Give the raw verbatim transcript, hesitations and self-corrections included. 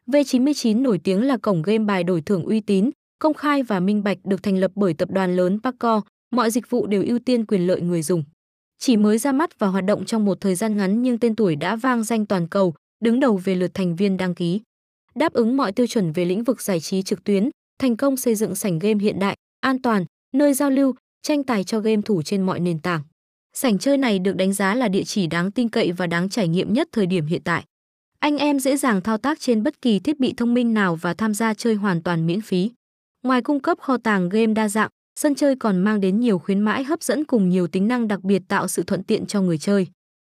V chín mươi chín nổi tiếng là cổng game bài đổi thưởng uy tín, công khai và minh bạch, được thành lập bởi tập đoàn lớn Paco, mọi dịch vụ đều ưu tiên quyền lợi người dùng. Chỉ mới ra mắt và hoạt động trong một thời gian ngắn nhưng tên tuổi đã vang danh toàn cầu, đứng đầu về lượt thành viên đăng ký. Đáp ứng mọi tiêu chuẩn về lĩnh vực giải trí trực tuyến, thành công xây dựng sảnh game hiện đại, an toàn, nơi giao lưu, tranh tài cho game thủ trên mọi nền tảng. Sảnh chơi này được đánh giá là địa chỉ đáng tin cậy và đáng trải nghiệm nhất thời điểm hiện tại. Anh em dễ dàng thao tác trên bất kỳ thiết bị thông minh nào và tham gia chơi hoàn toàn miễn phí. Ngoài cung cấp kho tàng game đa dạng, sân chơi còn mang đến nhiều khuyến mãi hấp dẫn cùng nhiều tính năng đặc biệt tạo sự thuận tiện cho người chơi.